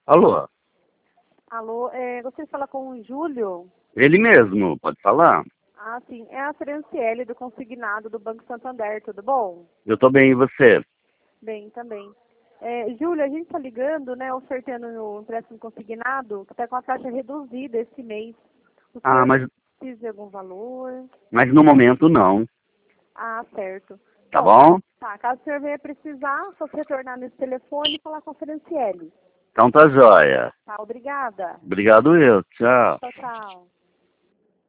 Alô? Alô, gostaria de falar com o Júlio? Ele mesmo, pode falar? Ah, sim. É a Franciele do Consignado do Banco Santander, tudo bom? Eu tô bem, e você? Bem, também. Júlio, a gente está ligando, né, ofertando o empréstimo consignado, que está com a taxa reduzida esse mês. O Ah, senhor mas, precisa de algum valor? mas no momento não, Ah, certo. tá Bom, bom? tá, caso o senhor venha precisar, só se retornar nesse telefone e falar com a Franciele. Então tá jóia. Tá, obrigada. Obrigado eu, tchau. Tchau, tchau.